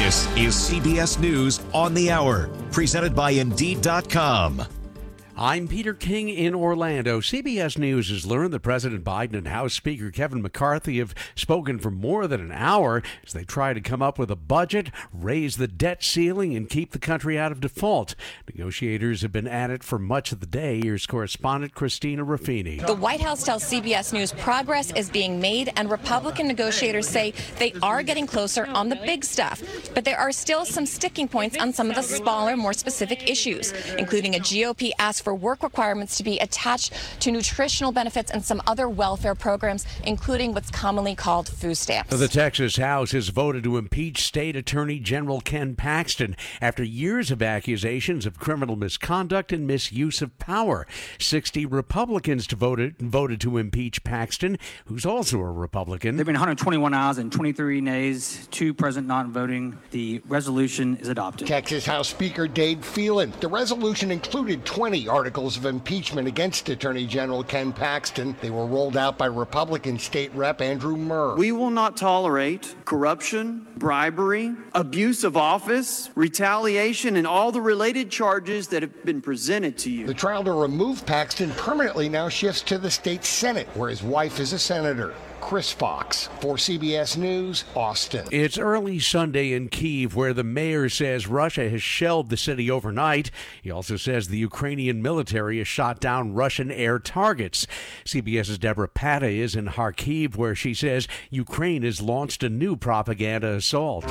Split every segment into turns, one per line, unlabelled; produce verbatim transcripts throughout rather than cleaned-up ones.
This is C B S News on the Hour, presented by Indeed dot com.
I'm Peter King in Orlando. C B S News has learned that President Biden and House Speaker Kevin McCarthy have spoken for more than an hour as they try to come up with a budget, raise the debt ceiling, and keep the country out of default. Negotiators have been at it for much of the day. Here's correspondent Christina Ruffini.
The White House tells C B S News progress is being made, and Republican negotiators say they are getting closer on the big stuff. But there are still some sticking points on some of the smaller, more specific issues, including a G O P ask for work requirements to be attached to nutritional benefits and some other welfare programs, including what's commonly called food stamps.
The Texas House has voted to impeach State Attorney General Ken Paxton after years of accusations of criminal misconduct and misuse of power. sixty Republicans voted, voted to impeach Paxton, who's also a Republican.
There have been one hundred twenty-one ayes and twenty-three nays, two present not voting. The resolution is adopted.
Texas House Speaker Dade Phelan. The resolution included twenty articles of impeachment against Attorney General Ken Paxton. They were rolled out by Republican State Rep Andrew Murr.
We will not tolerate corruption, bribery, abuse of office, retaliation, and all the related charges that have been presented to you.
The trial to remove Paxton permanently now shifts to the state Senate, where his wife is a senator. Chris Fox for C B S News, Austin.
It's early Sunday in Kyiv, where the mayor says Russia has shelled the city overnight. He also says the Ukrainian military has shot down Russian air targets. CBS's Deborah Patta is in Kharkiv, where she says Ukraine has launched a new propaganda assault.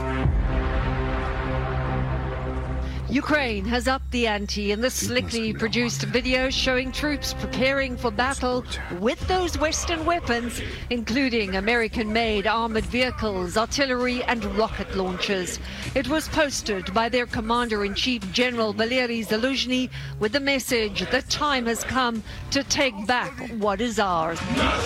Ukraine has upped the ante in the slickly produced video showing troops preparing for battle with those Western weapons, including American-made armored vehicles, artillery and rocket launchers. It was posted by their Commander-in-Chief General Valery Zaluzhny with the message that time has come to take back what is ours.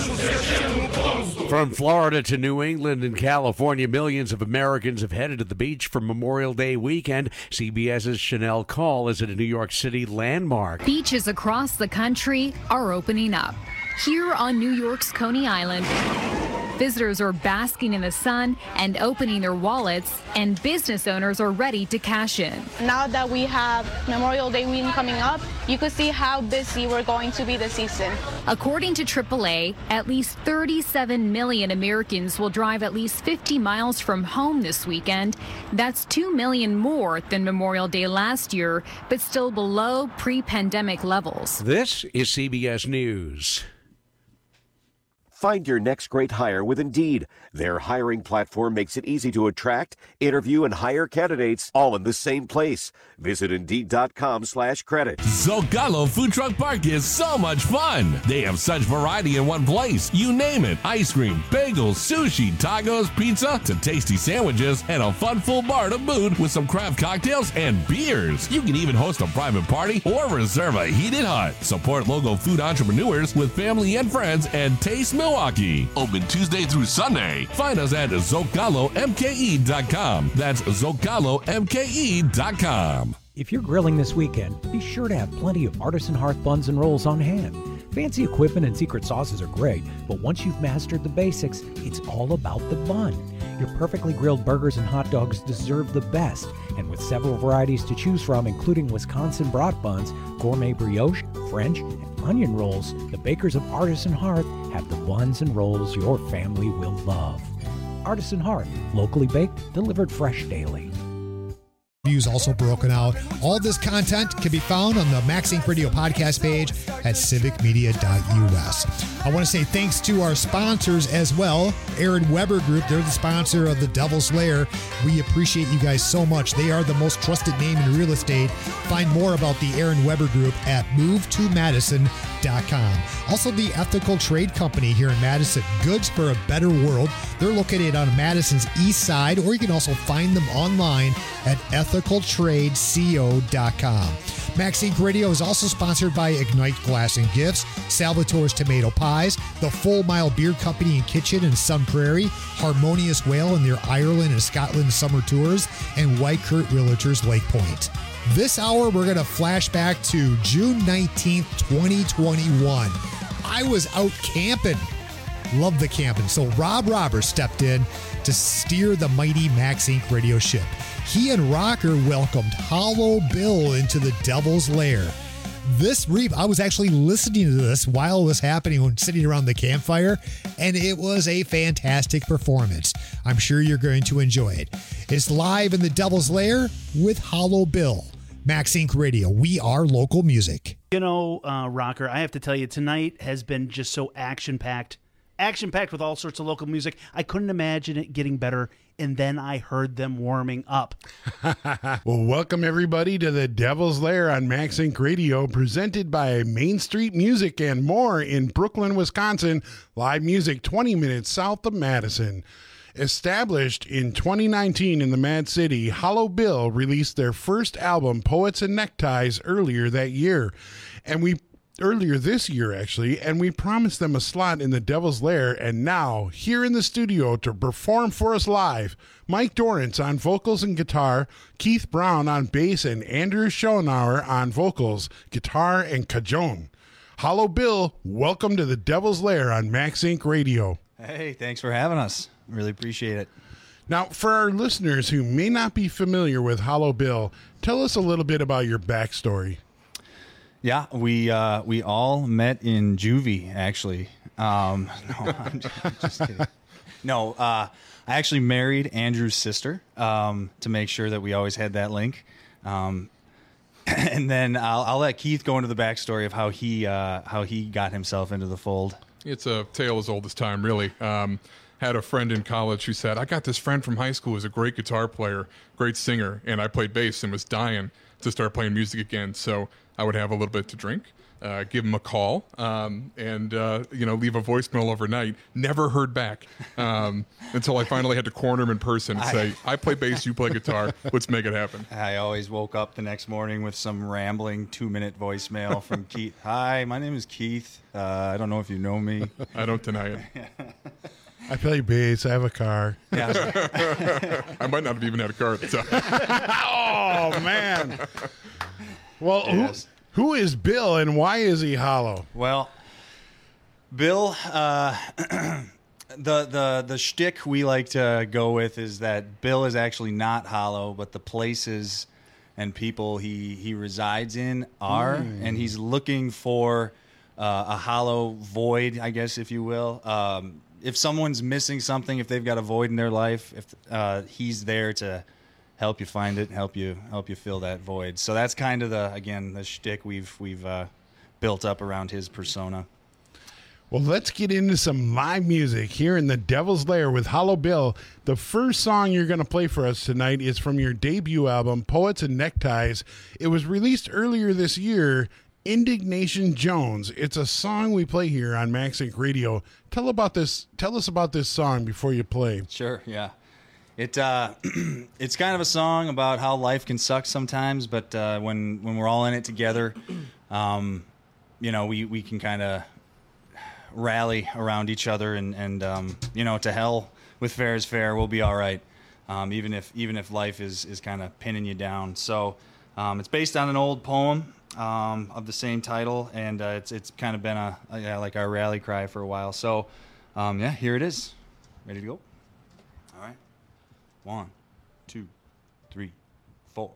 From Florida to New England and California, millions of Americans have headed to the beach for Memorial Day weekend. CBS's Chanel Call is at a New York City landmark.
Beaches across the country are opening up. Here on New York's Coney Island, visitors are basking in the sun and opening their wallets, and business owners are ready to cash in.
Now that we have Memorial Day weekend coming up, you can see how busy we're going to be this season.
According to triple A, at least thirty-seven million Americans will drive at least fifty miles from home this weekend. That's two million more than Memorial Day last year, but still below pre-pandemic levels.
This is C B S News.
Find your next great hire with Indeed. Their hiring platform makes it easy to attract, interview, and hire candidates all in the same place. Visit Indeed.com slash credit.
Zocalo Food Truck Park is so much fun. They have such variety in one place. You name it. Ice cream, bagels, sushi, tacos, pizza, to tasty sandwiches, and a fun full bar to boot with some craft cocktails and beers. You can even host a private party or reserve a heated hut. Support local food entrepreneurs with family and friends and taste Milwaukee. Open Tuesday through Sunday. Find us at Zocalo M K E dot com. That's Zocalo M K E dot com.
If you're grilling this weekend, be sure to have plenty of Artisan Hearth buns and rolls on hand. Fancy equipment and secret sauces are great, but once you've mastered the basics, it's all about the bun. Your perfectly grilled burgers and hot dogs deserve the best, and with several varieties to choose from, including Wisconsin brat buns, gourmet brioche, French, and onion rolls, the bakers of Artisan Hearth have the buns and rolls your family will love. Artisan Hearth, locally baked, delivered fresh daily.
Views also broken out. All this content can be found on the Max Inc Radio podcast page at civic media dot u s. I want to say thanks to our sponsors as well. Aaron Weber Group, they're the sponsor of the Devil's Lair. We appreciate you guys so much. They are the most trusted name in real estate. Find more about the Aaron Weber Group at move to madison dot com. Also, the Ethical Trade Company here in Madison. Goods for a better world. They're located on Madison's east side, or you can also find them online at ethical trade co dot com. Max Inc Radio is also sponsored by Ignite Glass and Gifts, Salvatore's Tomato Pies, the Full Mile Beer Company and Kitchen in Sun Prairie, Harmonious Whale and their Ireland and Scotland summer tours, and White Kurt Realtors Lake Point. This hour, we're going to flash back to June nineteenth, twenty twenty-one. I was out camping. Love the camping. So Rob Roberts stepped in to steer the mighty Max Inc Radio ship. he and Rocker welcomed Hollow Bill into the Devil's Lair. This re- I was actually listening to this while it was happening when sitting around the campfire, and it was a fantastic performance. I'm sure you're going to enjoy it. It's live in the Devil's Lair with Hollow Bill. Max Inc Radio. We are local music.
You know, uh, Rocker, I have to tell you, tonight has been just so action-packed. Action-packed with all sorts of local music. I couldn't imagine it getting better, and then I heard them warming up.
Well, welcome everybody to the Devil's Lair on Max Inc Radio, presented by Main Street Music and more in Brooklyn, Wisconsin. Live music twenty minutes south of Madison. Established in twenty nineteen in the Mad City, Hollow Bill released their first album, Poets and Neckties, earlier that year. And we Earlier this year, actually, and we promised them a slot in the Devil's Lair, and now, here in the studio to perform for us live, Mike Dorrance on vocals and guitar, Keith Brown on bass, and Andrew Schoenauer on vocals, guitar, and cajon. Hollow Bill, welcome to the Devil's Lair on Max Inc Radio.
Hey, thanks for having us. Really appreciate it.
Now, for our listeners who may not be familiar with Hollow Bill, tell us a little bit about your backstory.
Yeah, we uh, we all met in juvie, actually. Um, no, I'm just, I'm just kidding. No, uh, I actually married Andrew's sister um, to make sure that we always had that link. Um, and then I'll, I'll let Keith go into the backstory of how he uh, how he got himself into the fold.
It's a tale as old as time, really. Um, had a friend in college who said, I got this friend from high school who's a great guitar player, great singer, and I played bass and was dying to start playing music again. So I would have a little bit to drink, uh, give him a call, um, and uh, you know, leave a voicemail overnight. Never heard back um, until I finally had to corner him in person and say, I play bass, you play guitar, let's make it happen.
I always woke up the next morning with some rambling two-minute voicemail from Keith. Hi, my name is Keith. Uh, I don't know if you know me.
I don't deny it.
I play bass. I have a car.
Yeah. I might not have even had a car at the time.
Oh, man. Well,
Yes.
who, who is Bill and why is he hollow?
Well, Bill, uh, the the the shtick we like to go with is that Bill is actually not hollow, but the places and people he he resides in are,
Mm.
and he's looking for uh, a hollow void, I guess, if you will. Um, if someone's missing something, if they've got a void in their life, if uh, he's there to help you find it, help you help you fill that void. So that's kind of the again the shtick we've we've uh, built up around his persona.
Well, let's get into some live music here in the Devil's Lair with Hollow Bill. The first song you're going to play for us tonight is from your debut album, Poets and Neckties. It was released earlier this year, Indignation Jones. It's a song we play here on Max Inc Radio. Tell about this. Tell us about this song before you play.
Sure, yeah. It uh, it's kind of a song about how life can suck sometimes, but uh, when when we're all in it together, um, you know, we, we can kind of rally around each other, and and um, you know, to hell with fair is fair. We'll be all right, um, even if even if life is is kind of pinning you down. So um, it's based on an old poem um, of the same title, and uh, it's it's kind of been a, a yeah, like our rally cry for a while. So um, yeah, here it is. Ready to go? All right. One, two, three, four.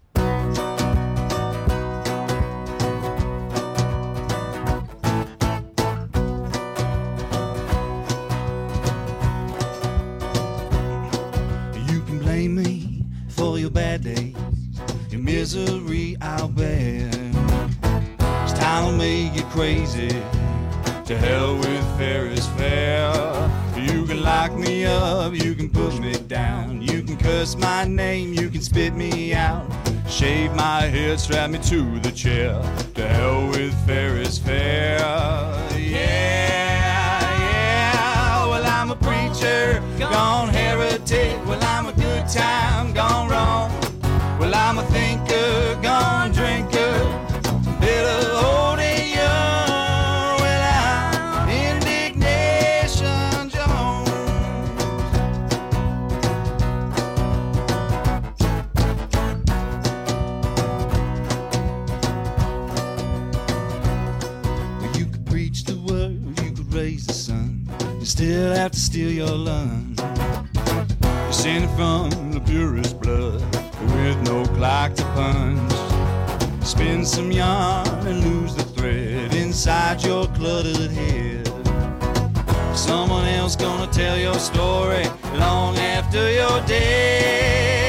You can blame me for your bad days, your misery I'll bear. This time will make you crazy. To hell with fair is fair. You can lock me up, you can put me down, you can curse my name, you can spit me out, shave my head, strap me to the chair. To hell with fair is fair. Yeah, yeah. Well, I'm a preacher, gone heretic. Well, I'm a good time, gone wrong. Well, I'm a thinker, gone drinker. Bitter old and young. Well, I'm Indignation Jones. You could preach the word, you could raise the sun. You still have to steal your lunch. You're sending
from the purest blood with no clock to punch. Spin some yarn and lose the thread inside your cluttered head. Someone else gonna tell your story long after you're dead.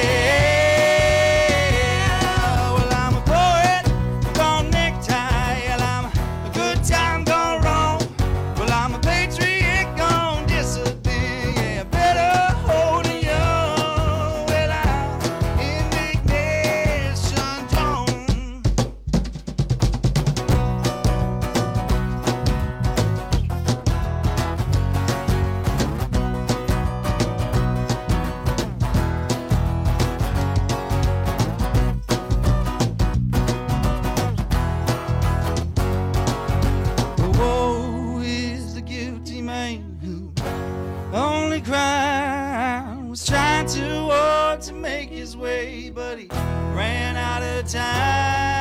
Well, I'm a poet, gone necktie. Well, I'm a good time gone wrong. Well, I'm a patriot gone disappear. Yeah, better hold it young. Well, I'm indignation Jones. Woe is the guilty man who only crime was trying too hard to make his way, but he ran out of time.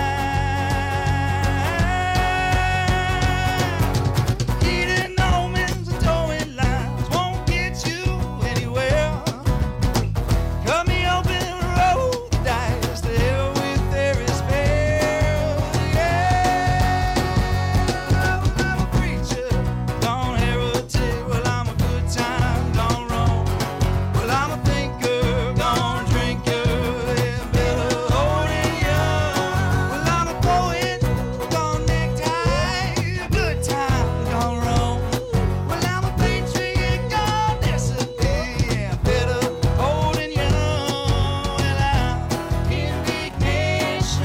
Heating omens and towing lines won't get you anywhere. Cut me open, roll the dice, to hell with Ferris Bell. Yeah, I'm a preacher, gone heretic. Well, I'm a good time, gone wrong. Well, I'm a thinker, gone drinker. Yeah, better hold it young. Well, I'm a poet, gone necktie. A good time, gone wrong. Well, I'm a patriot, gone disappear. Yeah, better hold it young. Well, I'm indignation,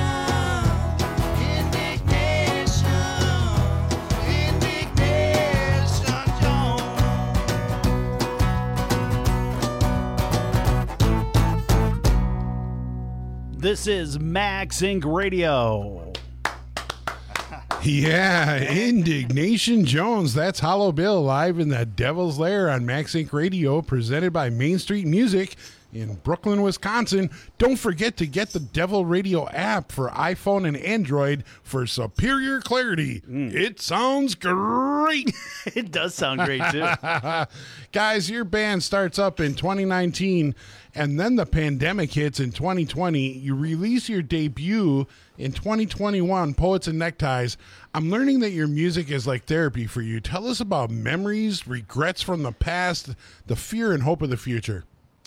indignation, indignation Jones.
This is Max Incorporated. Radio.
Yeah, Indignation Jones. That's Hollow Bill live in the Devil's Lair on Max Inc Radio, presented by Main Street Music in Brooklyn, Wisconsin. Don't forget to get the Devil Radio app for iPhone and Android for superior clarity. It sounds great.
It does sound great, too.
Guys, your band starts up in twenty nineteen, and then the pandemic hits in twenty twenty. You release your debut in twenty twenty-one, Poets and Neckties. I'm learning that your music is like therapy for you. Tell us about memories, regrets from the past, the fear and hope of the future.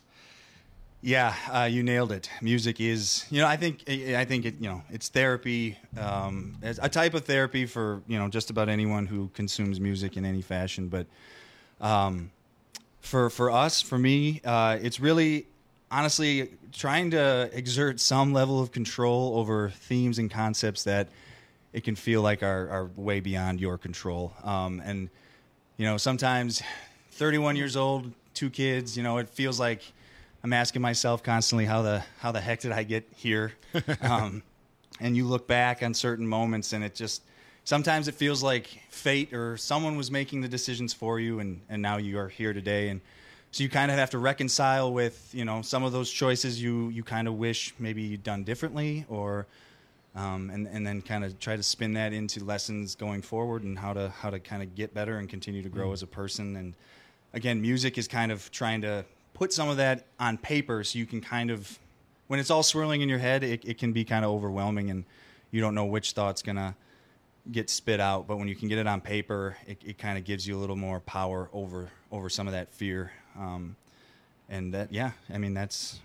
Yeah, uh, you nailed it. Music is, you know, I think, I think it, you know, it's therapy, um, it's a type of therapy for, you know, just about anyone who consumes music in any fashion. But um, for for us, for me, uh, it's really, honestly, trying to exert some level of control over themes and concepts that it can feel like are, are way beyond your control. Um, and, you know, sometimes thirty-one years old, two kids, you know, it feels like I'm asking myself constantly, how the how the heck did I get here? Um, and you look back on certain moments, and it just sometimes it feels like fate or someone was making the decisions for you, and, and now you are here today. And so you kind of have to reconcile with, you know, some of those choices you you kind of wish maybe you'd done differently, or um, and and then kind of try to spin that into lessons going forward and how to how to kind of get better and continue to grow mm. as a person. And again, music is kind of trying to put some of that on paper so you can kind of, when it's all swirling in your head, it, it can be kind of overwhelming and you don't know which thought's going to get spit out. But when you can get it on paper, it, it kind of gives you a little more power over over some of that fear. Um, and that, yeah, I mean, that's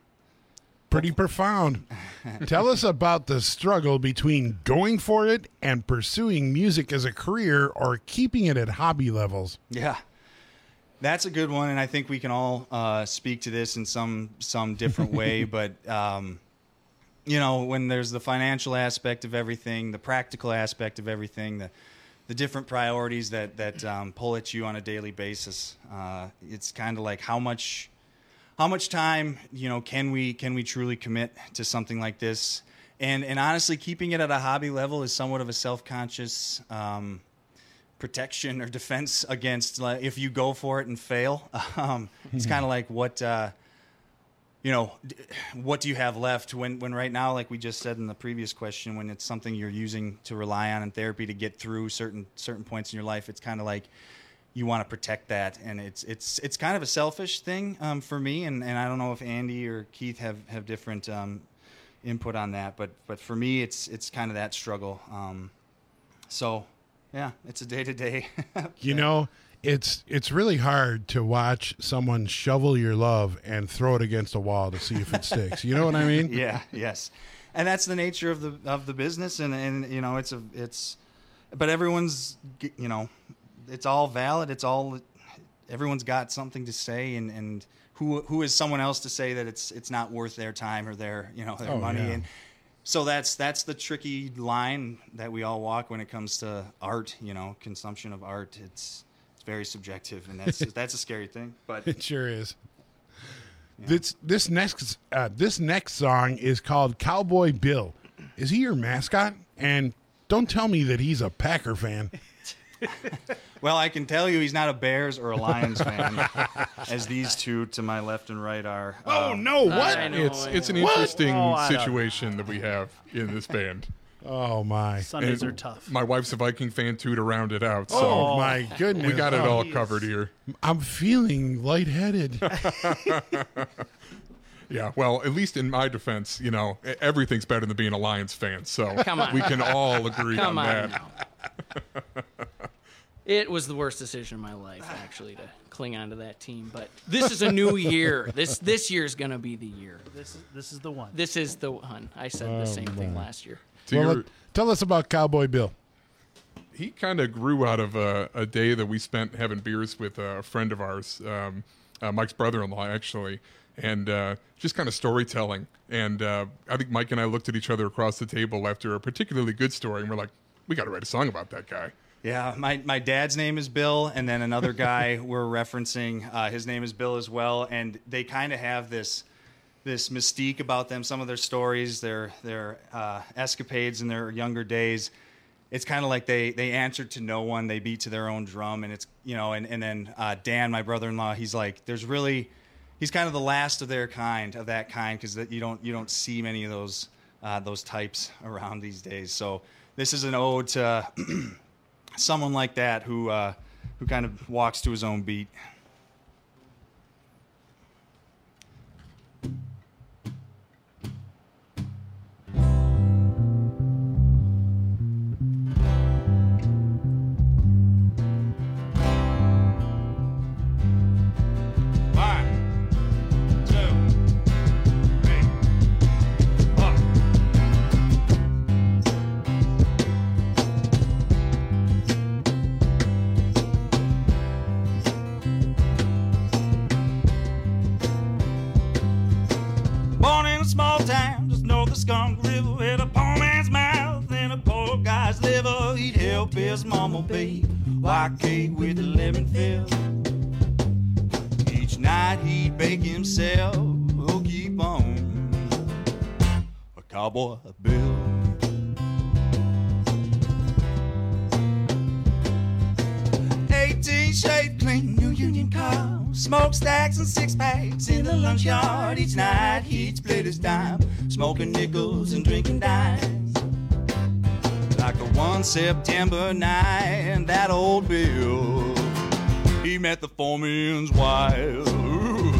pretty profound. Tell us about the struggle between going for it and pursuing music as a career or keeping it at hobby levels.
Yeah. That's a good one, and I think we can all uh, speak to this in some some different way. But um, you know, when there's the financial aspect of everything, the practical aspect of everything, the the different priorities that that um, pull at you on a daily basis, uh, it's kind of like how much how much time, you know, can we can we truly commit to something like this? And and honestly, keeping it at a hobby level is somewhat of a self-conscious Um, protection or defense against, like, if you go for it and fail. Um, it's kind of like what, uh, you know, d- what do you have left when, when right now, like we just said in the previous question, when it's something you're using to rely on in therapy to get through certain certain points in your life, it's kind of like you want to protect that, and it's it's it's kind of a selfish thing um, for me, and, and I don't know if Andy or Keith have have different um, input on that, but but for me, it's it's kind of that struggle. Um, so yeah, it's a day to day.
You know, it's it's really hard to watch someone shovel your love and throw it against a wall to see if it sticks. You know what I mean?
Yeah. Yes. And that's the nature of the of the business, and, and you know, it's a it's, but everyone's, you know, it's all valid. It's all, everyone's got something to say, and, and who who is someone else to say that it's it's not worth their time or their, you know, their
Oh,
money.
yeah.
And so that's that's the tricky line that we all walk when it comes to art. You know, consumption of art. It's it's very subjective, and that's that's a scary thing. But
It sure is. This this next uh, this next song is called Cowboy Bill. Is he your mascot? And don't tell me that he's a Packer fan.
Well, I can tell you he's not a Bears or a Lions fan, as these two to my left and right are.
Oh,
Um,
no, what?
I know, It's- I it's an know. interesting situation that we have in this band.
Oh, my.
Sundays
And
are tough.
My wife's a Viking fan, too, to round it out. So
Oh, my goodness.
We got it
Oh,
all
yes.
covered here.
I'm feeling lightheaded.
Yeah, well, at least in my defense, you know, e- everything's better than being a Lions fan. So
Come on.
we can all agree
Come
on
on
that.
It was the worst decision of my life, actually, to cling on to that team. But this is a new year. This this year's gonna be the year.
This is this is the one.
This is the one. I said
Oh,
the same thing
my.
last year.
To
Well,
your-
let- tell us about Cowboy Bill.
He kind of grew out of a, a day that we spent having beers with a friend of ours, um, uh, Mike's brother-in-law, actually, and uh, just kind of storytelling. And uh, I think Mike and I looked at each other across the table after a particularly good story, and we're like, we got to write a song about that guy.
Yeah, my, my dad's name is Bill, and then another guy we're referencing, uh, his name is Bill as well, and they kind of have this this mystique about them. Some of their stories, their their uh, escapades in their younger days. It's kind of like they they answered to no one, they beat to their own drum, and it's you know, and and then uh, Dan, my brother-in-law, he's like, there's really, he's kind of the last of their kind, of that kind, because you don't you don't see many of those uh, those types around these days. So this is an ode to someone like that who uh, who kind of walks to his own beat.
Born in a small town just north of Skunk River, with a poor man's mouth and a poor guy's liver. He'd help his mama bake white cake with a lemon fill. Each night he'd bake himself, oh, keep on a cowboy bill. eighteen shaved clean, new Union car, smokestacks and six packs in the lunch yard. Each night he'd split his dime, smoking nickels and drinking dimes. Like a one September night, and that old Bill, he met the foreman's wife. Ooh.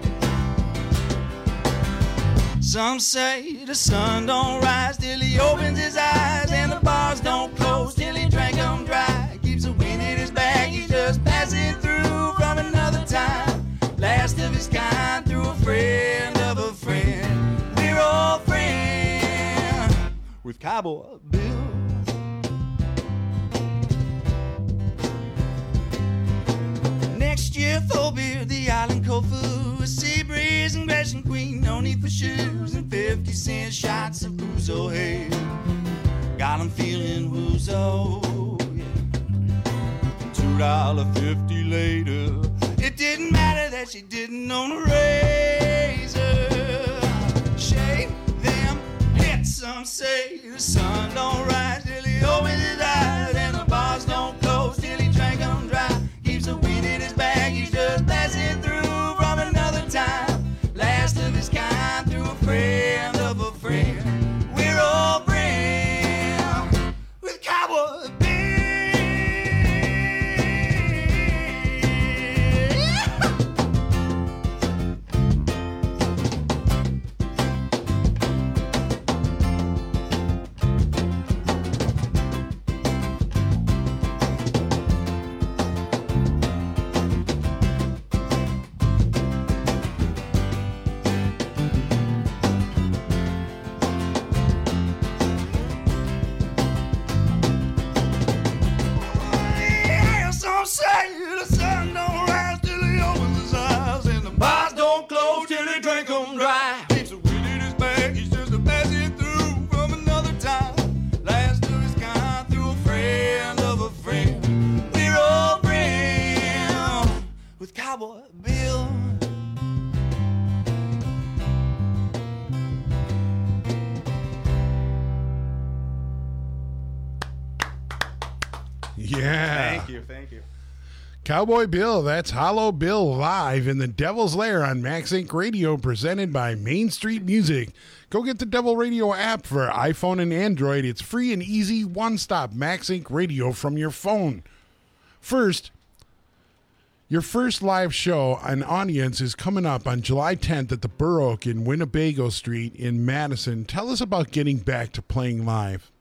Some say the sun don't rise till he opens his eyes, and the bars don't close till he drank them dry. Keeps a wind in his bag, he's just passing through from another time. Last of his kind, through a friend of a friend. We're all friends with Cowboy Bill. Next year, full beer, the island cold food, sea breeze and Gresham Queen, no need for shoes, and fifty cent shots of Ouzo, hey. Got 'em feeling woozo, yeah. Two dollar fifty later, it didn't matter that she didn't own a razor. Shave them hits, some say the sun don't rise till he opens his eyes, and the bars don't close till he drank 'em dry. Keeps the wind in his bag, he's just passing through from another time. Last of his kind, through a friend of a friend. We're all friends with Cowboy Bill. to drink 'em dry. Keeps a weed in his bag, he's just a passing through from another time. Last of his kind, through a friend of a friend. We're all friends with Cowboy Bill.
Yeah.
Thank you, thank you.
Cowboy Bill, that's Hollow Bill live in the Devil's Lair on Max Inc Radio, presented by Main Street Music. Go get the Devil Radio app for iPhone and Android. It's free and easy, one-stop Max Inc Radio from your phone. First, your first live show and audience is coming up on July tenth at the Burr Oak in Winnebago Street in Madison. Tell us about getting back to playing live.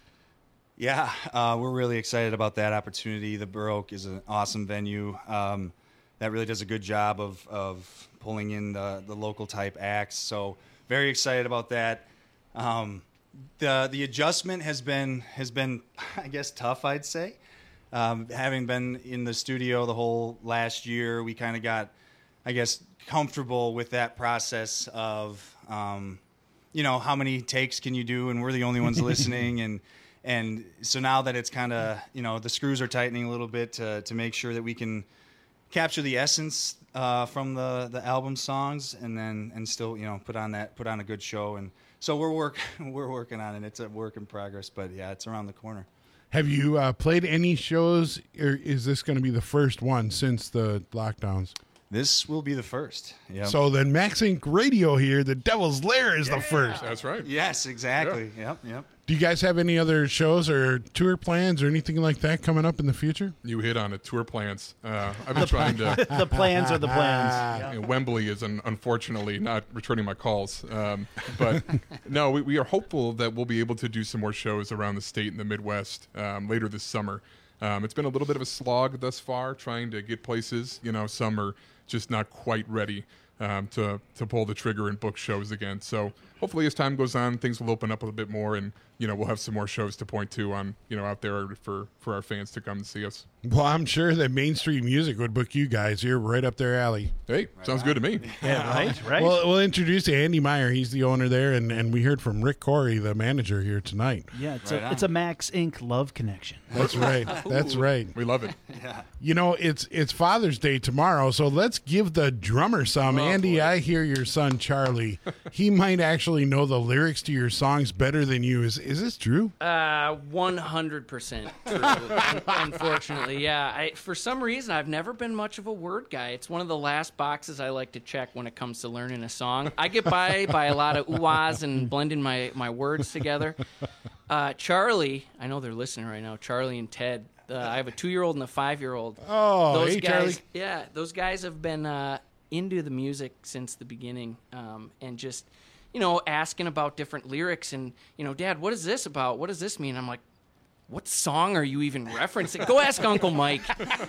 Yeah, uh, we're really excited about that opportunity. The Burr Oak is an awesome venue um, that really does a good job of, of pulling in the, the local type acts. So very excited about that. Um, the the adjustment has been has been I guess tough, I'd say. Um, having been in the studio the whole last year, we kind of got I guess comfortable with that process of um, you know, how many takes can you do, and we're the only ones listening. and And so now that it's kind of, you know, the screws are tightening a little bit to, to make sure that we can capture the essence uh, from the, the album songs, and then and still, you know, put on that put on a good show. And so we're work we're working on it. It's a work in progress, but yeah, it's around the corner.
Have you uh, played any shows, or is this going to be the first one since the lockdowns?
This will be the first. Yeah.
So then Max Inc Radio here, the Devil's Lair is
Yeah.
the first.
That's right.
Yes, exactly.
Yeah.
Yep, yep.
Do you guys have any other shows or tour plans or anything like that coming up in the future?
You hit on it. Tour plans. Uh, I've been trying to.
The plans are the plans.
You know, Wembley is un- unfortunately not returning my calls. Um, but no, we, we are hopeful that we'll be able to do some more shows around the state and the Midwest um, later this summer. Um, it's been a little bit of a slog thus far trying to get places. You know, some are just not quite ready um, to to pull the trigger and book shows again. So hopefully, as time goes on, things will open up a little bit more, and you know we'll have some more shows to point to on you know out there for for our fans to come and see us.
Well, I'm sure that Main Street Music would book you guys. You're right up their alley.
Hey, sounds good to me.
Yeah, right, right.
Well, we'll introduce Andy Meyer. He's the owner there, and, and we heard from Rick Corey, the manager here tonight.
Yeah, it's
Right
a
on.
it's a Max Incorporated love connection.
That's right. That's right.
We love it.
Yeah.
You know, it's it's Father's Day tomorrow, so let's give the drummer some.
Oh,
Andy,
boy.
I hear your son Charlie. He might actually know the lyrics to your songs better than you. Is is this true?
Uh, one hundred percent true. Un- Unfortunately, yeah. I, for some reason, I've never been much of a word guy. It's one of the last boxes I like to check when it comes to learning a song. I get by by a lot of ooh-ahs and blending my, my words together. Uh, Charlie, I know they're listening right now. Charlie and Ted. Uh, I have a two-year-old and a five-year-old.
Oh,
those
hey,
guys,
Charlie.
yeah, those guys have been uh, into the music since the beginning, um, and just, you know, asking about different lyrics and, you know, Dad, what is this about? What does this mean? I'm like, what song are you even referencing? Go ask Uncle Mike.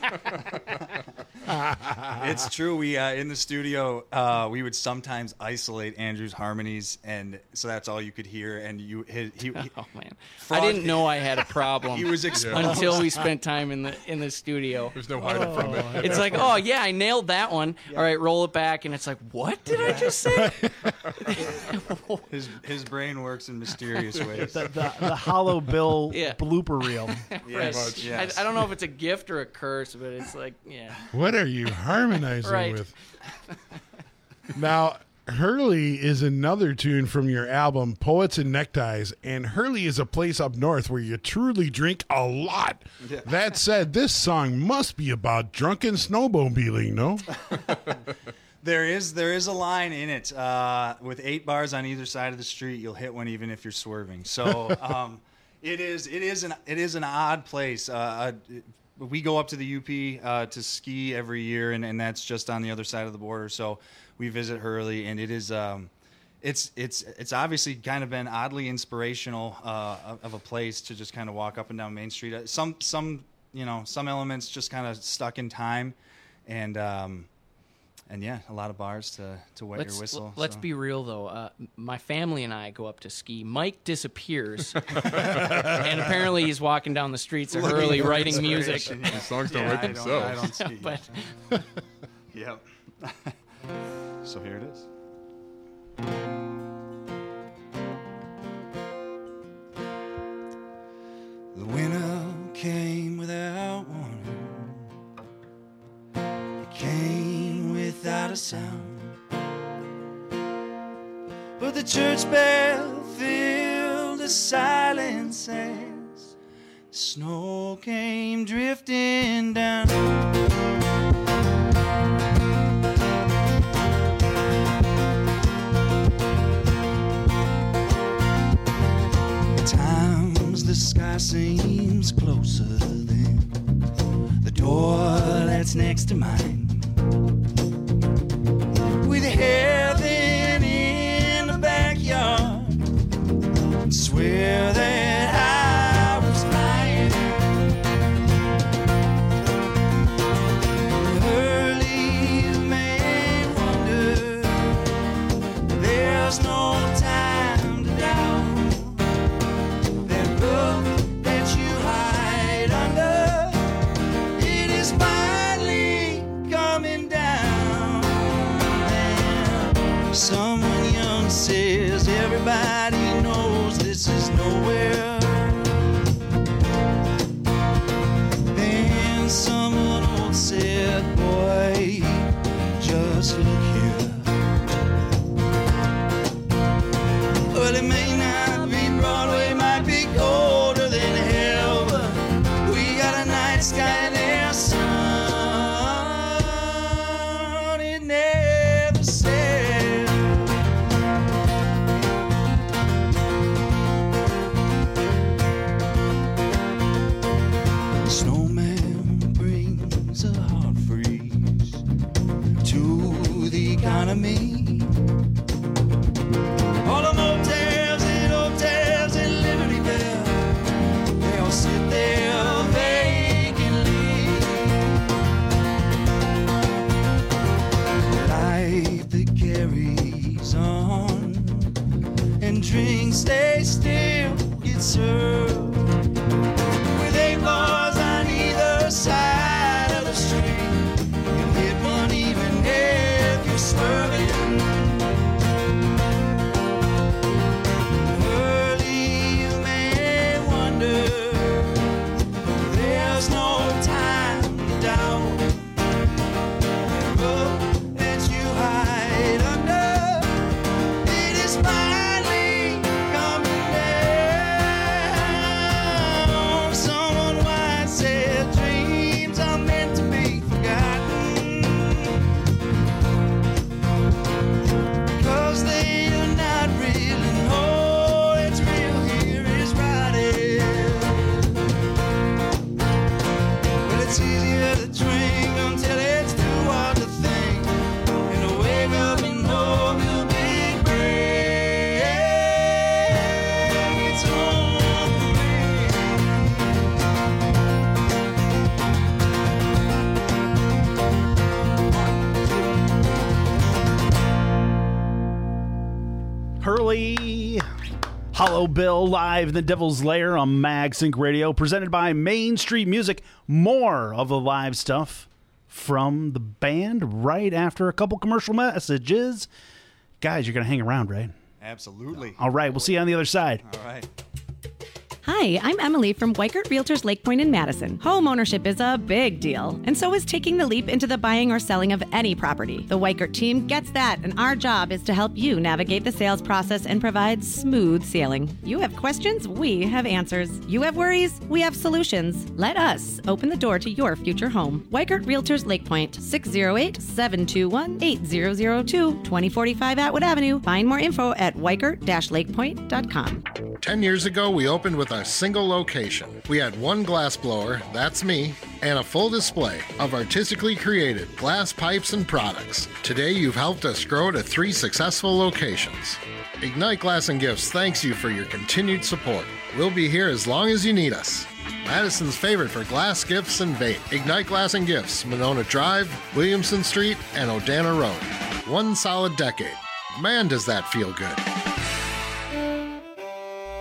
It's true. We uh, in the studio, uh, we would sometimes isolate Andrew's harmonies, and so that's all you could hear. And you, he, he, he
Oh man,
Frog-
I didn't know I had a problem.
He was exposed.
until we spent time in the in the studio.
There's no hiding from it.
It's like, oh yeah, I nailed that one. All right, roll it back, and it's like, what did I just say?
his his brain works in mysterious ways.
The, the, the Hollow Bill
Yeah.
blooper reel.
Yes, yes.
I, I don't know if it's a gift or a curse, but it's like, yeah.
What are you harmonizing
Right.
with? Now, Hurley is another tune from your album, Poets and Neckties, and Hurley is a place up north where you truly drink a lot.
Yeah.
That said, this song must be about drunken snowmobiling, no?
There is there is a line in it uh, with eight bars on either side of the street. You'll hit one even if you're swerving. So um, it is it is an it is an odd place. Uh, it, we go up to the U P uh, to ski every year, and, and that's just on the other side of the border. So we visit Hurley, and it is um, it's it's it's obviously kind of been oddly inspirational uh, of, of a place to just kind of walk up and down Main Street. Uh, Some some you know some elements just kind of stuck in time, and. Um, And yeah, a lot of bars to, to wet
Let's
your whistle.
let's
so.
be real though. Uh, my family and I go up to ski. Mike disappears, and apparently he's walking down the streets of
Looking
Hurley
for
writing music.
inspiration,
The songs don't
Yeah,
write
I don't-
themselves.
I don't ski.
But
Yep. So here it is.
not a sound. But the church bell filled the silence as snow came drifting down. The sky seems closer than the door that's next to mine. With heaven in the backyard, I swear that I was flying. Early you may wonder, there's no time to doubt. Someone young says everybody knows this is nowhere. Then someone old said, boy, just look here. Well, it may not be Broadway, might be colder than hell, but we got a night sky and there's sun. It never said. Economy. All the motels and hotels in Libertyville, they all sit there vacantly. Life that carries on, and drinks they still get served, with eight bars on either side of the street. You hit one even if you're swerving. Early you may wonder, there's no time to doubt. The rope that you hide under, it is finally coming down. Someone once said dreams are meant to be forgotten. Cause they do not really know it's real here is riding. Well, it's easier to drink until it's too hard to think, and to wake up and know your big break. It's on
Hurley, Hollow Bill live in the Devil's Lair on MagSync Radio, presented by Main Street Music. More of the live stuff from the band right after a couple commercial messages. Guys, you're going to hang around, right?
Absolutely.
All right, we'll see you on the other side.
All right.
Hi, I'm Emily from Weikert Realtors Lake Point in Madison. Home ownership is a big deal, and so is taking the leap into the buying or selling of any property. The Weikert team gets that, and our job is to help you navigate the sales process and provide smooth sailing. You have questions, we have answers. You have worries, we have solutions. Let us open the door to your future home. Weikert Realtors Lake Point, six oh eight, seven two one, eight zero zero two, twenty forty-five Atwood Avenue. Find more info at weikert dash lakepoint dot com.
Ten years ago, we opened with a single location. We had one glass blower, that's me, and a full display of artistically created glass pipes and products. Today, you've helped us grow to three successful locations. Ignite Glass and Gifts thanks you for your continued support. We'll be here as long as you need us. Madison's favorite for glass gifts and vape. Ignite Glass and Gifts, Monona Drive, Williamson Street, and Odana Road. One solid decade. Man, does that feel good.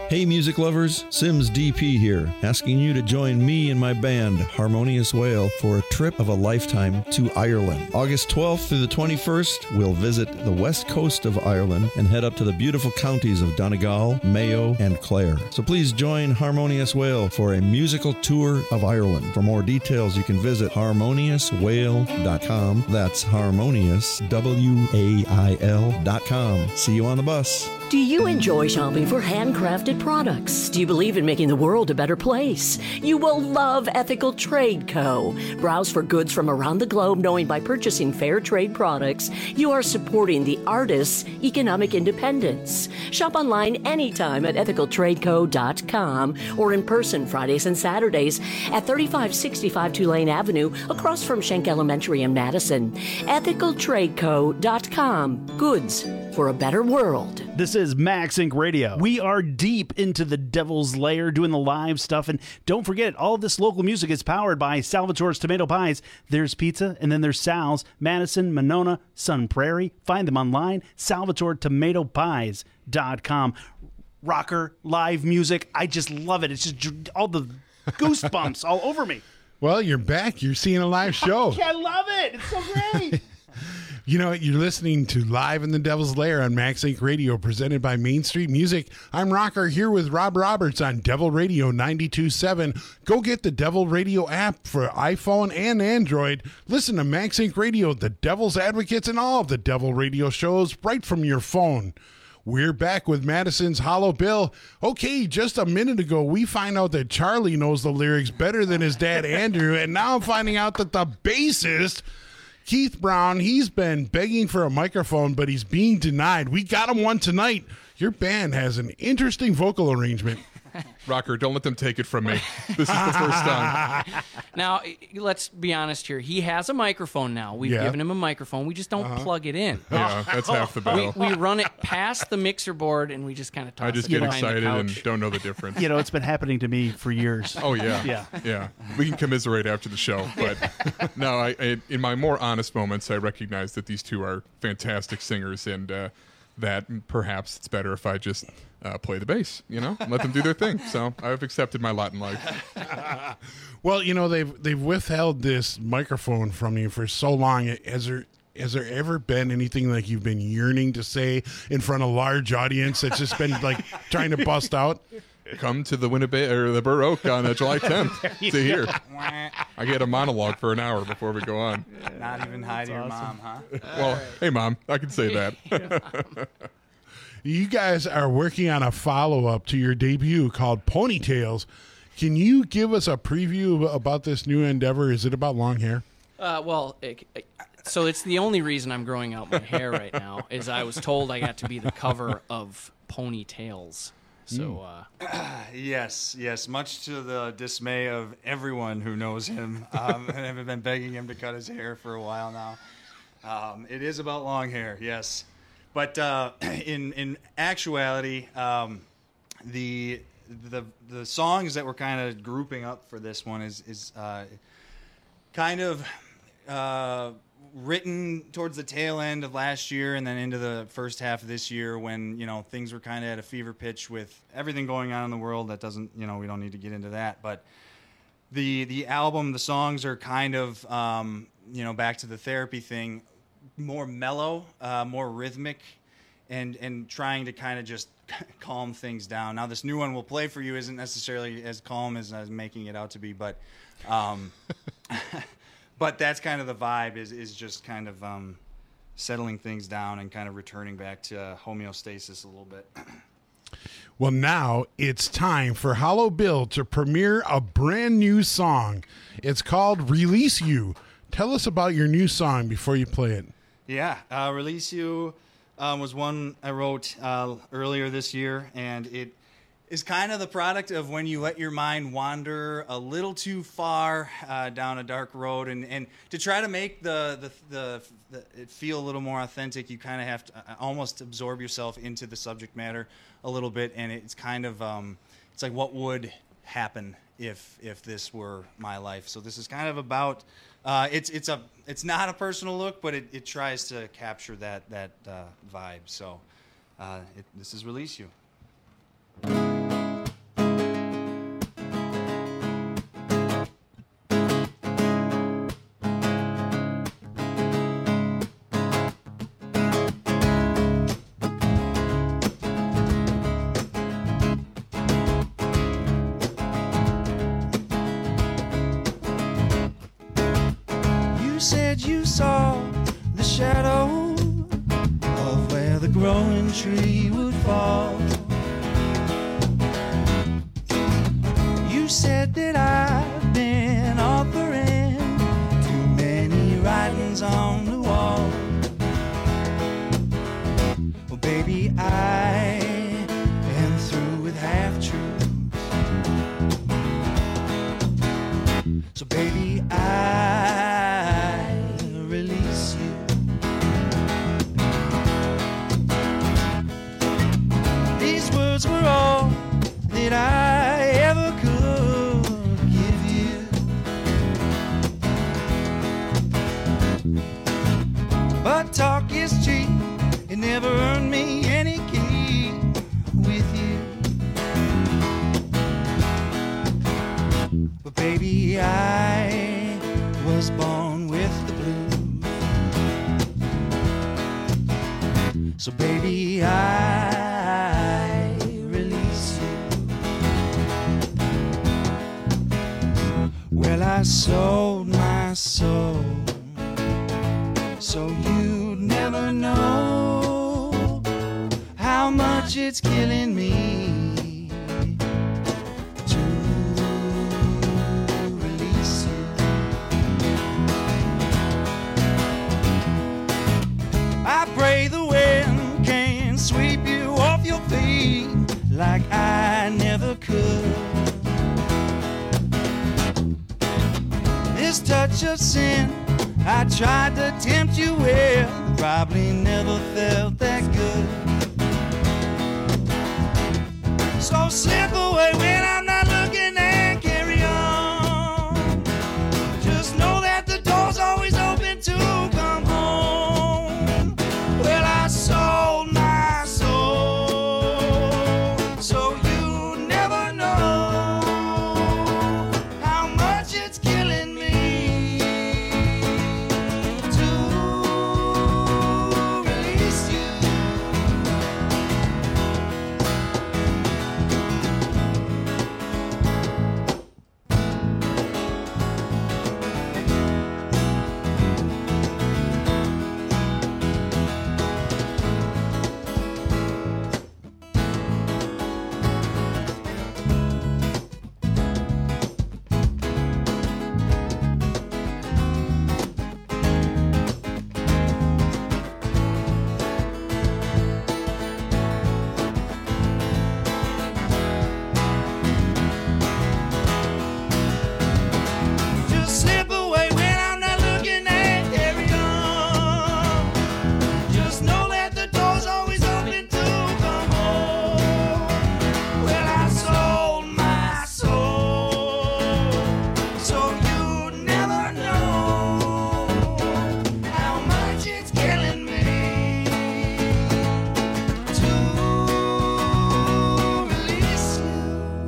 Hey music lovers, Sims D P here, asking you to join me and my band, Harmonious Whale, for a trip of a lifetime to Ireland. August twelfth through the twenty-first, we'll visit the west coast of Ireland and head up to the beautiful counties of Donegal, Mayo, and Clare. So please join Harmonious Whale for a musical tour of Ireland. For more details, you can visit harmonious whale dot com. That's harmonious, W A I L dot com. See you on the bus.
Do you enjoy shopping for handcrafted products? Do you believe in making the world a better place? You will love Ethical Trade Co. Browse for goods from around the globe, knowing by purchasing fair trade products, you are supporting the artists' economic independence. Shop online anytime at ethical trade co dot com or in person Fridays and Saturdays at thirty-five sixty-five Tulane Avenue across from Schenck Elementary in Madison. ethical trade co dot com. Goods for a better world.
This is Max Inc Radio. We are deep into the Devil's Lair doing the live stuff. And don't forget, all of this local music is powered by Salvatore's Tomato Pies. There's pizza, and then there's Sal's, Madison, Monona, Sun Prairie. Find them online, salvatore tomato pies dot com. Rocker, live music. I just love it. It's just all the goosebumps all over me.
Well, you're back. You're seeing a live show.
I love it. It's so great.
You know, you're listening to Live in the Devil's Lair on Max Inc Radio, presented by Main Street Music. I'm Rocker here with Rob Roberts on Devil Radio ninety-two point seven. Go get the Devil Radio app for iPhone and Android. Listen to Max Inc Radio, the Devil's Advocates, and all of the Devil Radio shows right from your phone. We're back with Madison's Hollow Bill. Okay, just a minute ago, we find out that Charlie knows the lyrics better than his dad, Andrew, and now I'm finding out that the bassist, Keith Brown, he's been begging for a microphone, but he's being denied. We got him one tonight. Your band has an interesting vocal arrangement.
Rocker, don't let them take it from me. This is the first time.
Now, let's be honest here. He has a microphone now. We've
Yeah.
given him a microphone. We just don't
Uh-huh.
plug it in.
Yeah, that's half the battle.
We, we run it past the mixer board, and we just kind of toss
I just
it
get
behind the
excited and
couch.
don't know the difference.
You know, it's been happening to me for years.
Oh yeah,
Yeah.
yeah. We can commiserate after the show, but no, I, I in my more honest moments, I recognize that these two are fantastic singers, and uh, that perhaps it's better if I just uh, play the bass, you know, let them do their thing. So I've accepted my lot in life.
Well, you know, they've they've withheld this microphone from you for so long. Has there has there ever been anything like you've been yearning to say in front of a large audience that's just been like trying to bust out?
Come to the Winnebago or the Burr Oak on uh, July tenth to hear. I get a monologue for an hour before we go on.
Not even hi to your mom, huh?
Well, hey mom, I can say that.
You guys are working on a follow-up to your debut called Ponytails. Can you give us a preview about this new endeavor? Is it about long hair?
Uh, well, it, it- so it's the only reason I'm growing out my hair right now is I was told I got to be the cover of Ponytails. So, uh,
yes, yes. Much to the dismay of everyone who knows him, um, and I've been begging him to cut his hair for a while now. Um, it is about long hair, yes. But uh, in in actuality, um, the the the songs that we're kind of grouping up for this one is is uh, kind of uh, written towards the tail end of last year and then into the first half of this year when, you know, things were kind of at a fever pitch with everything going on in the world. That doesn't, you know, we don't need to get into that. But the the album, the songs are kind of, um, you know, back to the therapy thing, more mellow, uh, more rhythmic, and and trying to kind of just calm things down. Now, this new one we'll play for you isn't necessarily as calm as I was making it out to be, but um, but that's kind of the vibe, is is just kind of um, settling things down and kind of returning back to uh, homeostasis a little bit.
Well, now it's time for Hollow Bill to premiere a brand new song. It's called Release You. Tell us about your new song before you play it.
Yeah, uh, Release You um, was one I wrote uh, earlier this year, and it is kind of the product of when you let your mind wander a little too far uh, down a dark road, and, and to try to make the, the, the, the it feel a little more authentic, you kind of have to almost absorb yourself into the subject matter a little bit, and it's kind of um, it's like what would happen if if this were my life. So this is kind of about uh, it's it's a it's not a personal look, but it, it tries to capture that that uh, vibe. So uh, it, this is Release You.
You said you saw the shadow of where the growing tree would fall. You said that I've been authoring too many writings on the wall. Well, baby, I am through with half-truths. So, baby, I release you. These words were all that I ever could give you. But talk is cheap, it never earned me any key with you. But baby, I was born with the blues. So baby, I release you. Well, I sold my soul so you'd never know how much it's killing me to release you. I pray the wind can sweep you off your feet like I never could. This touch of sin I tried to tempt you with, probably never felt that good. So slip away when I'm not looking and carry on. Just know that the door's always open to come home. Well, I sold my soul so you never know how much it's killing me to release you. Just slip away when I'm not looking and carry on. Just know that the door's always open to come home. Well, I sold my soul so you'd never know how much it's killing me to release you.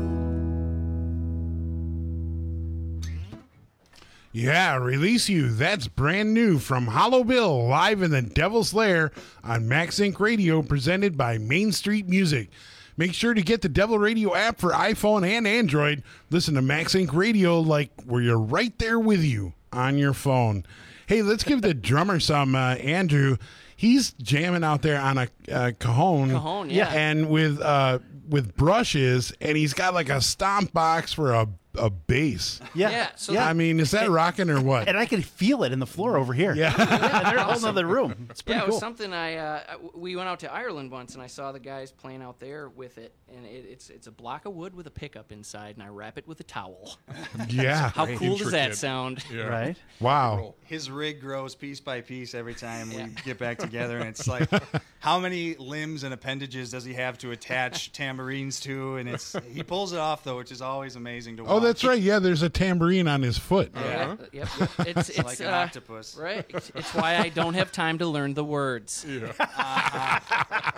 Yeah, Release You. That's brand new from Hollow Bill, live in the Devil's Lair on Max Inc Radio, presented by Main Street Music. Make sure to get the Devil Radio app for iPhone and Android. Listen to Max Inc Radio like where you're right there with you on your phone. Hey, let's give the drummer some, uh, Andrew. He's jamming out there on a uh, cajon.
Cajon, yeah.
And with uh, with brushes, and he's got like a stomp box for a a bass.
Yeah.
Yeah, so
I mean, is that rocking or what?
And I can feel it in the floor over here.
Yeah.
And they're in a whole other room. It's pretty
yeah, it
cool.
was something I. Uh, I- we went out to Ireland once, and I saw the guys playing out there with it, and it, it's it's a block of wood with a pickup inside, and I wrap it with a towel.
Yeah.
How cool does that
Intricate.
sound?
Yeah.
Right?
Wow.
His rig grows piece by piece every time we get back together, and it's like, how many limbs and appendages does he have to attach tambourines to? And it's he pulls it off though, which is always amazing to watch.
Oh, that's right. Yeah, there's a tambourine on his foot.
Yeah, yep, yep. It's, it's,
like an
uh,
octopus.
Right. It's, it's why I don't have time to learn the words.
Yeah.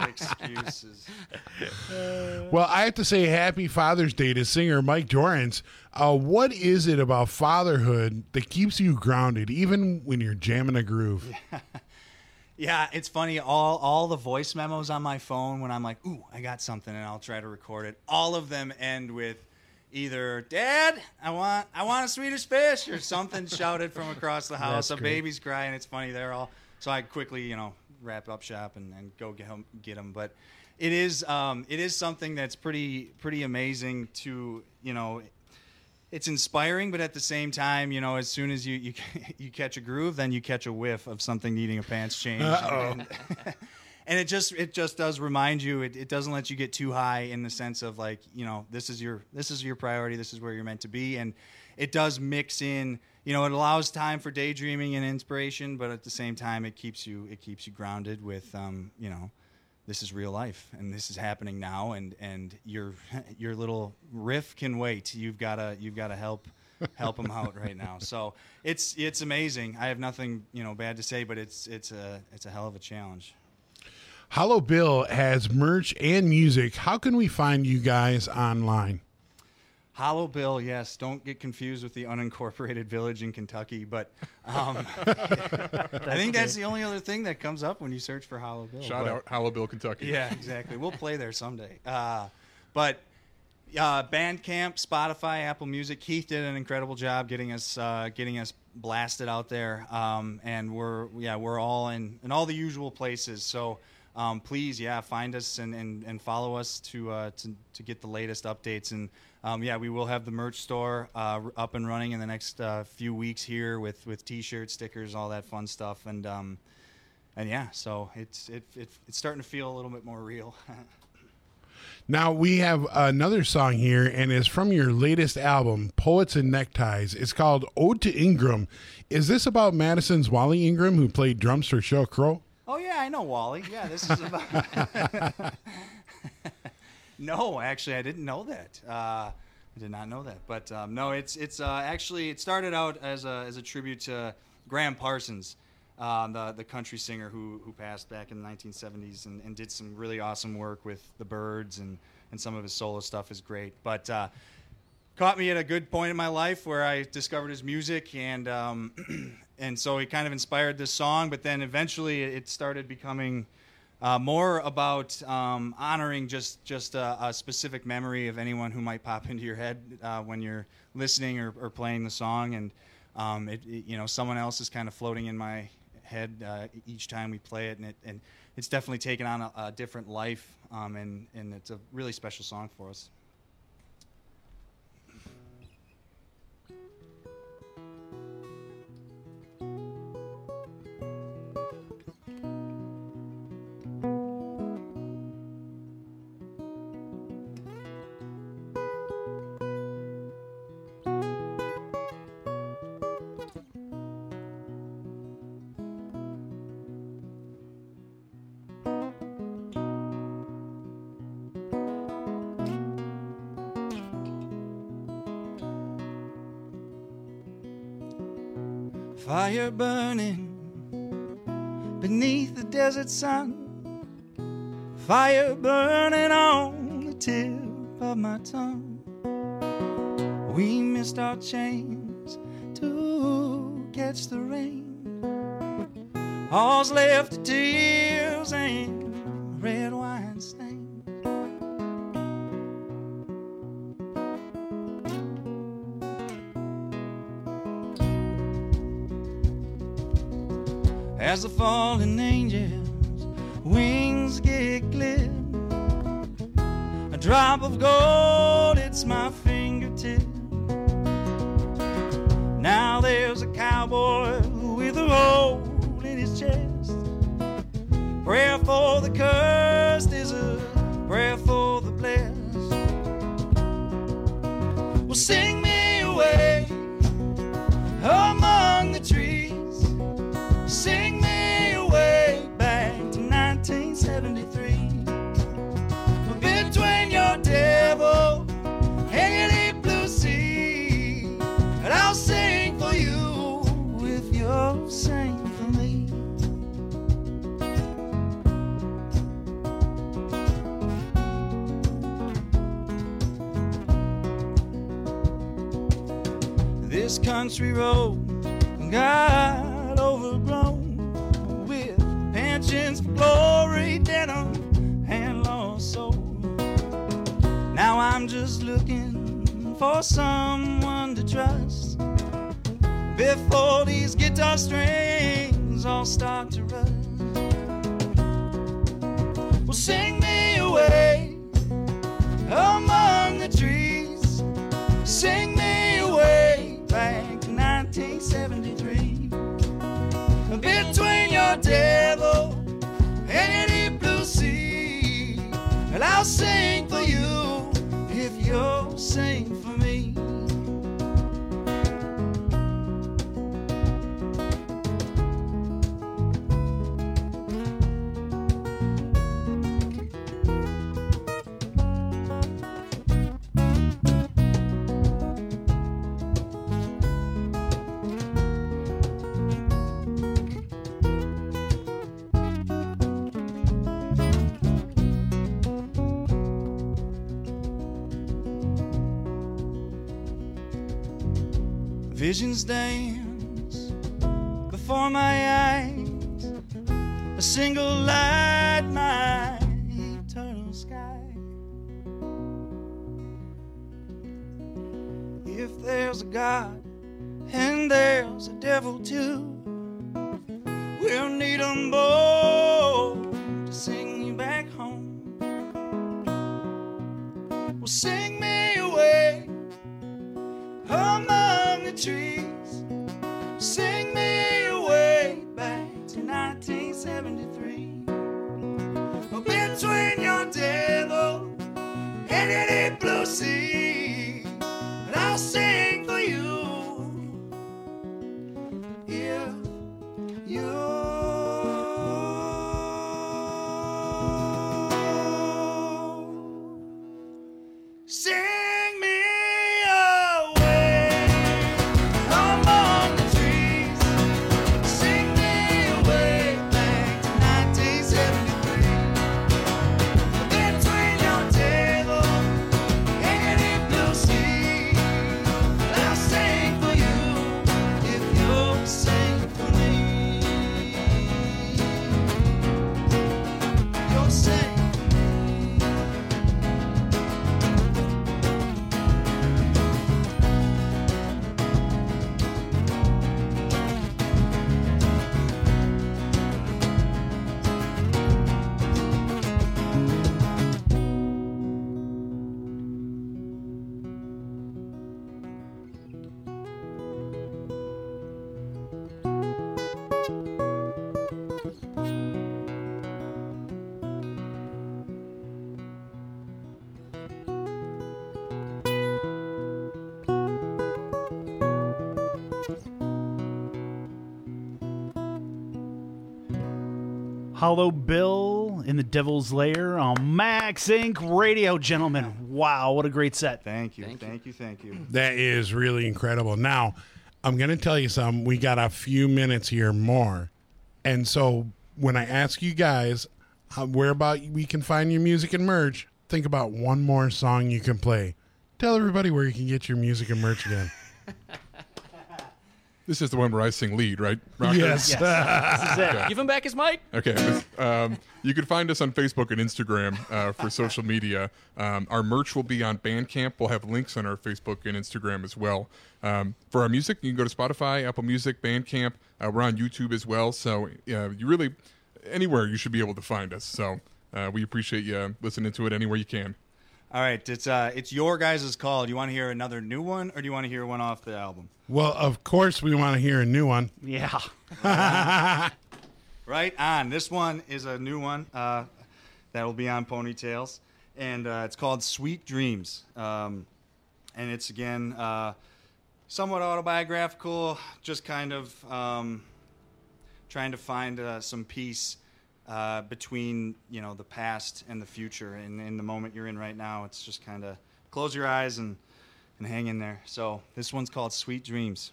Excuses.
Well, I have to say happy Father's Day to singer Mike Dorrance. Uh, what is it about fatherhood that keeps you grounded, even when you're jamming a groove?
Yeah, it's funny. All all the voice memos on my phone when I'm like, ooh, I got something, and I'll try to record it. All of them end with either "Dad, I want I want a Swedish fish" or something shouted from across the house.
That's
A
great.
baby's crying. It's funny. They're all so I quickly, you know, wrap up shop and, and go get them, get them. But it is um, it is something that's pretty pretty amazing to, you know. It's inspiring, but at the same time, you know, as soon as you you, you catch a groove, then you catch a whiff of something needing a pants change.
Uh-oh.
And, and it just it just does remind you. It, it doesn't let you get too high in the sense of like, you know, this is your this is your priority. This is where you're meant to be, and it does mix in. You know, it allows time for daydreaming and inspiration, but at the same time, it keeps you it keeps you grounded with, um, you know. This is real life, and this is happening now, and, and your your little riff can wait. You've gotta you've gotta help help them out right now. So it's it's amazing. I have nothing you know bad to say, but it's it's a it's a hell of a challenge.
Hollow Bill has merch and music. How can we find you guys online?
Hollow Bill, yes. Don't get confused with the unincorporated village in Kentucky, but um, I think that's the only other thing that comes up when you search for Hollow Bill.
Shout
but,
out Hollow Bill, Kentucky.
Yeah, exactly. We'll play there someday. Uh, but uh, Bandcamp, Spotify, Apple Music. Keith did an incredible job getting us uh, getting us blasted out there, um, and we're yeah we're all in in all the usual places. So. Um, please, yeah, find us and, and, and follow us to, uh, to to get the latest updates. And um, yeah, we will have the merch store uh, up and running in the next uh, few weeks here with, with T-shirts, stickers, all that fun stuff. And um, and yeah, so it's it, it it's starting to feel a little bit more real.
Now we have another song here, and it's from your latest album, Poets and Neckties. It's called Ode to Ingram. Is this about Madison's Wally Ingram, who played drums for Sheryl Crow?
Oh, yeah, I know Wally. Yeah, this is about... No, actually, I didn't know that. Uh, I did not know that. But um, no, it's it's uh, actually, it started out as a, as a tribute to Graham Parsons, um, the, the country singer who, who passed back in the nineteen seventies and, and did some really awesome work with the Byrds, and, and some of his solo stuff is great. But uh, caught me at a good point in my life where I discovered his music, and... Um, And so he kind of inspired this song, but then eventually it started becoming uh, more about um, honoring just just a, a specific memory of anyone who might pop into your head uh, when you're listening or, or playing the song. And um, it, it, you know, someone else is kind of floating in my head uh, each time we play it, and it and it's definitely taken on a, a different life. Um, and and it's a really special song for us. Fire burning beneath the desert sun, fire burning on the tip of my tongue. We missed our chance to catch the rain. All's left are tears and red wine stains. As the fallen angels' wings get glib, a drop of gold, it's my fingertip. Now there's a cowboy with a hole in his chest. Prayer for the cursed is a prayer for the blessed. Well, sing me away among the trees. Sing me away back to nineteen seventy-three. Between your devil and your deep blue sea, and I'll sing for you if you'll sing for me.
this country road got overgrown with pensions for glory, denim, and lost soul. Now I'm just looking for someone to trust before these guitar strings all start to rust. Well, sing me away among the trees, sing me away back to nineteen seventy-three. Between your devil and any blue sea, and I'll sing for you if you'll sing for me. Visions dance before my eyes, a single light, my eternal sky. If there's a God and there's a devil too, we'll need 'em both to sing you back home. Well, sing me away among the trees, sing me away back to nineteen seventy-three. Between your devil and any blue sea, and I'll sing for you if you sing.
Hollow Bill in the Devil's Lair on Max Incorporated. Radio, gentlemen. Wow, what a great set.
Thank you, thank, thank you, thank you.
That is really incredible. Now, I'm going to tell you something. We got a few minutes here more. And so when I ask you guys how, where about we can find your music and merch, think about one more song you can play. Tell everybody where you can get your music and merch again.
This is the one where I sing lead, right, Rocker?
Yes.
yes. This is it.
Okay.
Give him back his mic.
Okay. This, um, you can find us on Facebook and Instagram uh, for social media. Um, our merch will be on Bandcamp. We'll have links on our Facebook and Instagram as well. Um, for our music, you can go to Spotify, Apple Music, Bandcamp. Uh, we're on YouTube as well. So uh, you really, anywhere you should be able to find us. So uh, we appreciate you listening to it anywhere you can.
All right, it's uh, it's your guys' call. Do you want to hear another new one, or do you want to hear one off the album?
Well, of course we want to hear a new one.
Yeah.
Right on. This one is a new one uh, that will be on Ponytails, and uh, it's called Sweet Dreams. Um, and it's, again, uh, somewhat autobiographical, just kind of um, trying to find uh, some peace Uh, between, you know, the past and the future, and in the moment you're in right now, it's just kind of close your eyes and, and hang in there. So this one's called Sweet Dreams.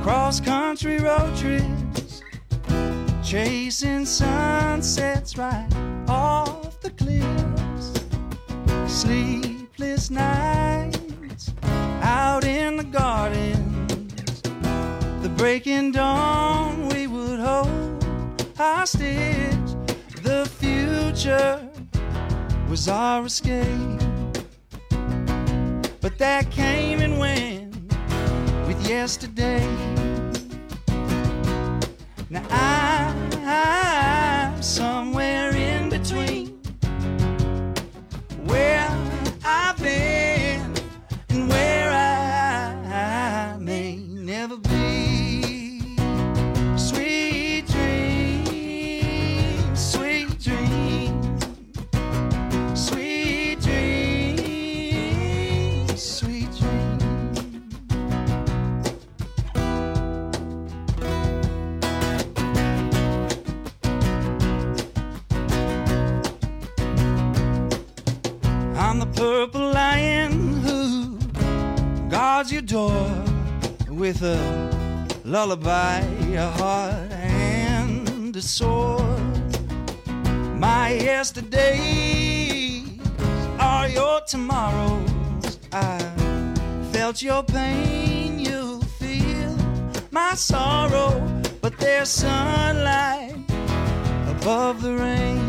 cross-country road trips, chasing sunsets right off the cliffs, sleepless nights out in the gardens, the breaking dawn we would hold hostage. The future was our escape, but that came and went with yesterday. Now I, I'm somewhere in between where I've been and where I, I may never be. Sweet dreams, sweet dreams, sweet dreams, sweet dreams. I'm the purple lion who guards your door with a lullaby, a heart, and a sword. My yesterdays are your tomorrows. I felt your pain, you feel my sorrow, but there's sunlight above the rain.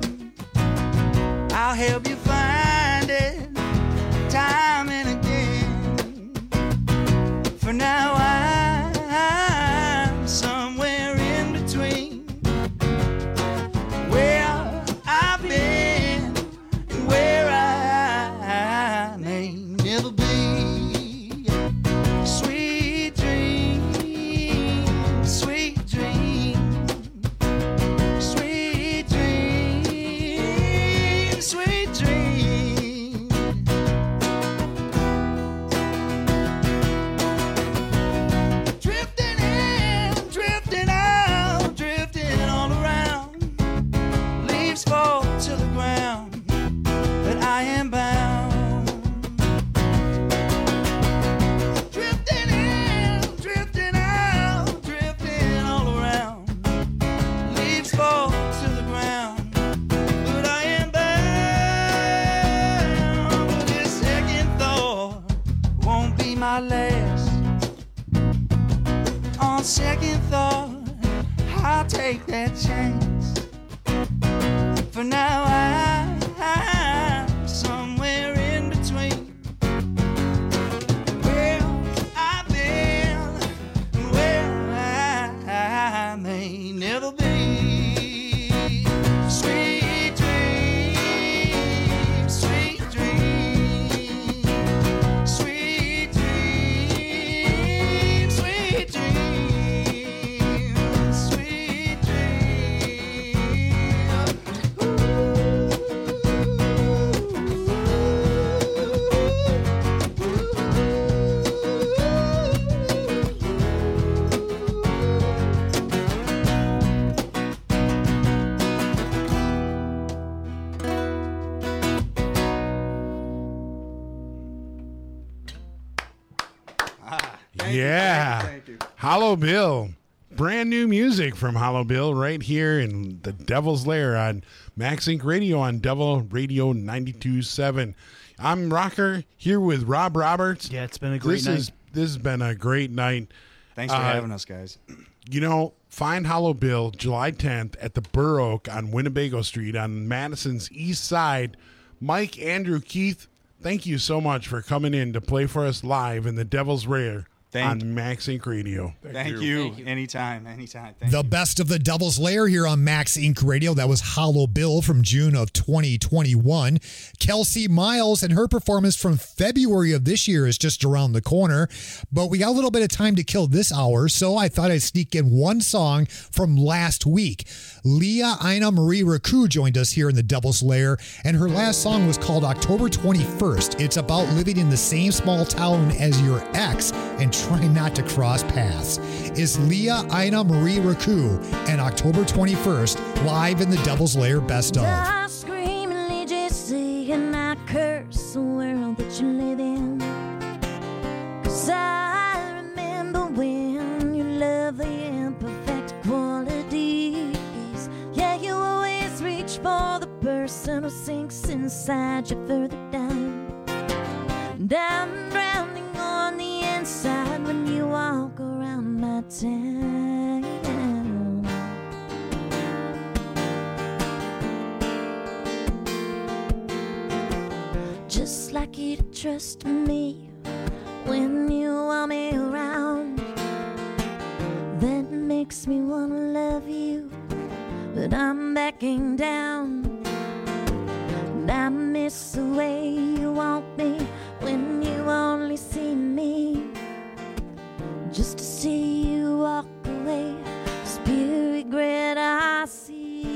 I'll help you find it time and again. For now I, I'm somewhere in between where I've been and where I, I may never be. Sweet dreams, sweet dreams, sweet dreams, sweet dreams. Drifting in, drifting out, drifting all around. Leaves fall to the ground, but I am bound. Drifting in, drifting out, drifting all around. Leaves fall to the ground, but I am bound. But this second thought won't be my last. On second thought, I'll take that chance. For now I, I'm somewhere in between where I've been and where I, I may never be. Sweet dreams, sweet dreams, sweet dreams, sweet dreams, sweet
Yeah. Hollow Bill. Brand new music from Hollow Bill right here in the Devil's Lair on Max Inc Radio on Devil Radio ninety-two point seven. I'm Rocker here with Rob Roberts.
Yeah, it's been a great
this
night.
Is, this has been a great night.
Thanks for
Uh,
having us, guys.
You know, find Hollow Bill July tenth at the Burr Oak on Winnebago Street on Madison's east side. Mike, Andrew, Keith, thank you so much for coming in to play for us live in the Devil's Lair
Thank-
on Max Inc Radio.
Thank, you. Anytime, anytime. Thank
The best of the Devil's Lair here on Max Inc Radio. That was Hollow Bill from June of twenty twenty-one. Kelsey Miles and her performance from February of this year is just around the corner. But we got a little bit of time to kill this hour, so I thought I'd sneak in one song from last week. Leah Ina Marie Raku joined us here in the Devil's Lair, and her last song was called October twenty-first. It's about living in the same small town as your ex and trying not to cross paths. Is Leah Ina Marie Raku and October twenty-first live in the Devil's Lair Best of.
I screamingly just say and I curse the world that you live in. 'Cause I remember when love the imperfect qualities. Yeah, you always reach for the person who sinks inside you further down. And I'm drowning on the inside when you walk around my town. Just like you to trust me when you want me around. That makes me wanna love you, but I'm backing down. And I miss the way you want me when you only see me. Just to see you walk away, it's pure regret I see.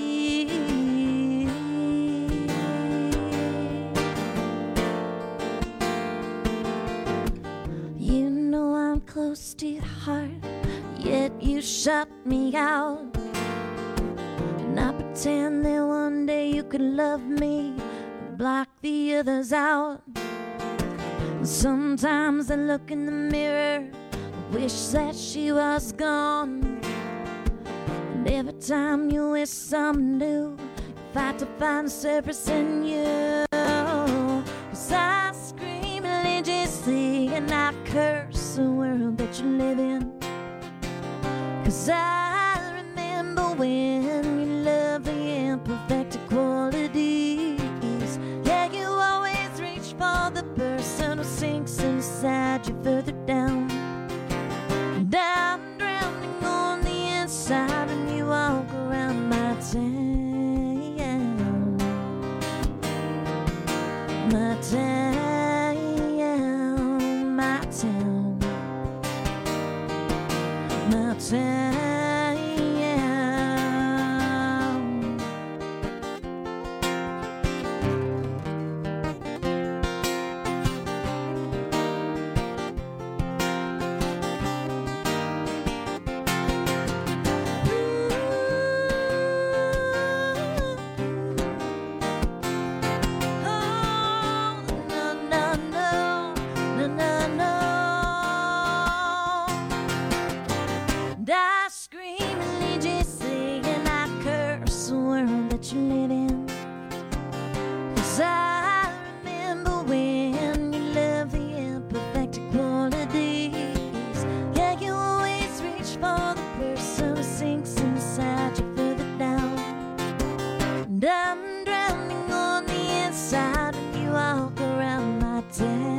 You know I'm close to your heart, yet you shut me out. And I pretend that one day you could love me, block the others out. And sometimes I look in the mirror, wish that she was gone. And every time you wish something new, you fight to find surface in you. 'Cause I scream religiously and I curse the world that you live in. 'Cause I remember when you loved the imperfect qualities. Yeah, you always reach for the person who sinks inside you further down. And I'm drowning on the inside when you walk around my town. My town, my town, my town. And I scream religiously and I curse the world that you live in. 'Cause I remember when you loved the imperfect qualities. Yeah, you always reach for the person who sinks inside you further down. And I'm drowning on the inside when you walk around my town.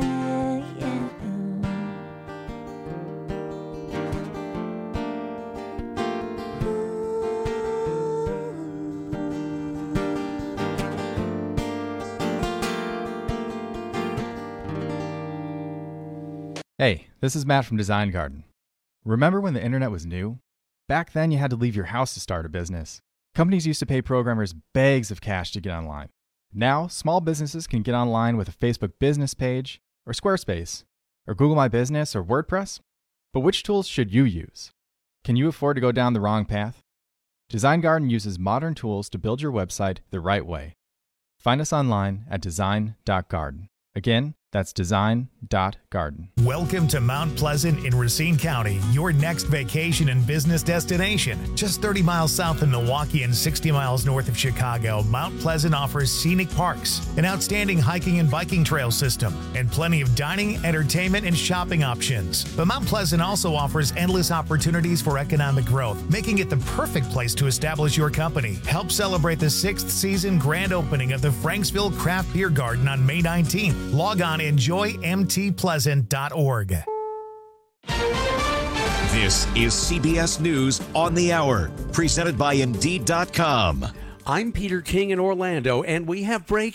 Hey, this is Matt from Design Garden. Remember when the internet was new? Back then, you had to leave your house to start a business. Companies used to pay programmers bags of cash to get online. Now, small businesses can get online with a Facebook business page, or Squarespace, or Google My Business, or WordPress. But which tools should you use? Can you afford to go down the wrong path? Design Garden uses modern tools to build your website the right way. Find us online at design dot garden. Again, that's design dot garden.
Welcome to Mount Pleasant in Racine County, your next vacation and business destination. Just thirty miles south of Milwaukee and sixty miles north of Chicago, Mount Pleasant offers scenic parks, an outstanding hiking and biking trail system, and plenty of dining, entertainment, and shopping options. But Mount Pleasant also offers endless opportunities for economic growth, making it the perfect place to establish your company. Help celebrate the sixth season grand opening of the Franksville Craft Beer Garden on May nineteenth. Log on enjoy m t pleasant dot org.
This is C B S News on the Hour, presented by Indeed dot com.
I'm Peter King in Orlando, and we have breaking